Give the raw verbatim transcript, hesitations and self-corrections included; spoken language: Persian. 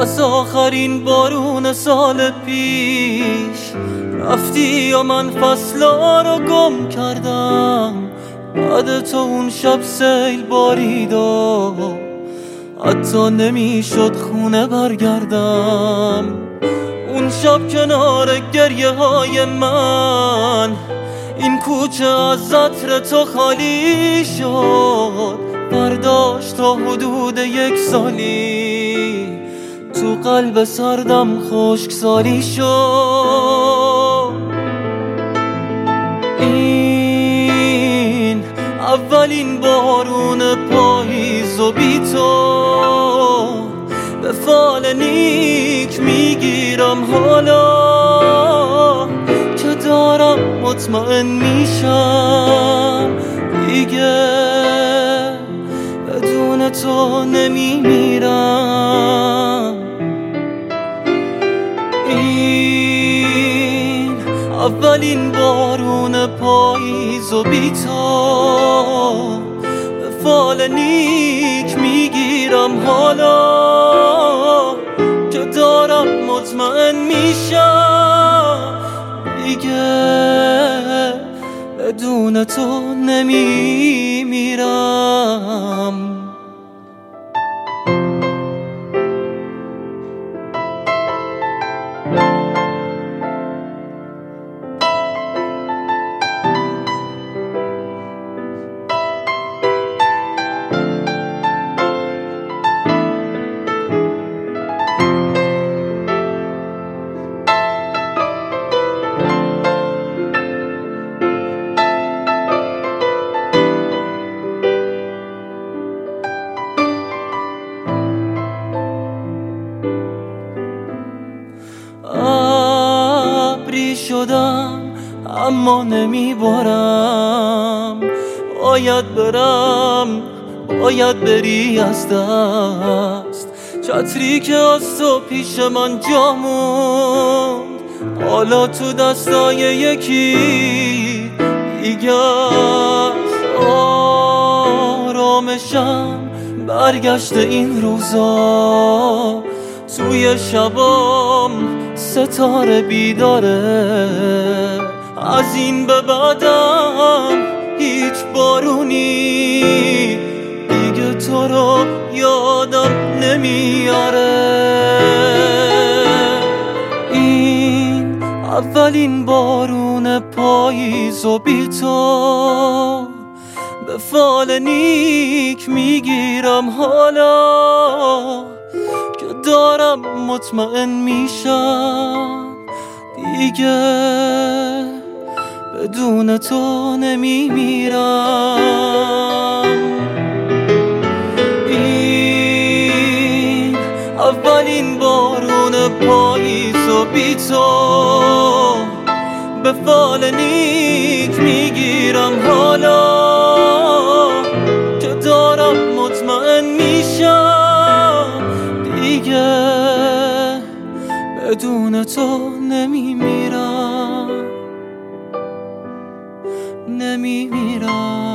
از آخرین بارون سال پیش رفتی یا من فصلا رو گم کردم. بعد تو اون شب سیل بارید و حتی نمیشد خونه برگردم. اون شب کنار گریه های من این کوچه از عطر تو خالی شد. برداشت تا حدود یک سالی تو قلب سردم خشکسالی شد. این اولین بارون پاییز و بی تو به فال نیک میگیرم حالا که دارم مطمئن میشم دیگه بدون تو نمیمیرم. این اولین بارون پاییز و بی تو به فال نیک میگیرم حالا که دارم مطمئن میشم دیگه بدون تو نمیمیرم. ابری شدم اما نمیبارم. باید برم باید بری از دست. چتری که از تو پیش من جا موند حالا تو دستای یکی دیگه است. آرامشم برگشت این روزا توی شبام ستاره بیداره. از این به بعدم هیچ بارونی دیگه تو رو یادم نمیاره. این اولین بارون پاییز و بی تو به فال نیک میگیرم حالا که دارم مطمئن میشم دیگه بدون تو نمیمیرم. این اولین بارون پاییز و بی تو به فال نیک میگیرم حالا که دارم مطمئن میشم دیگه بدون تو نمیمیرم نمیمیرم.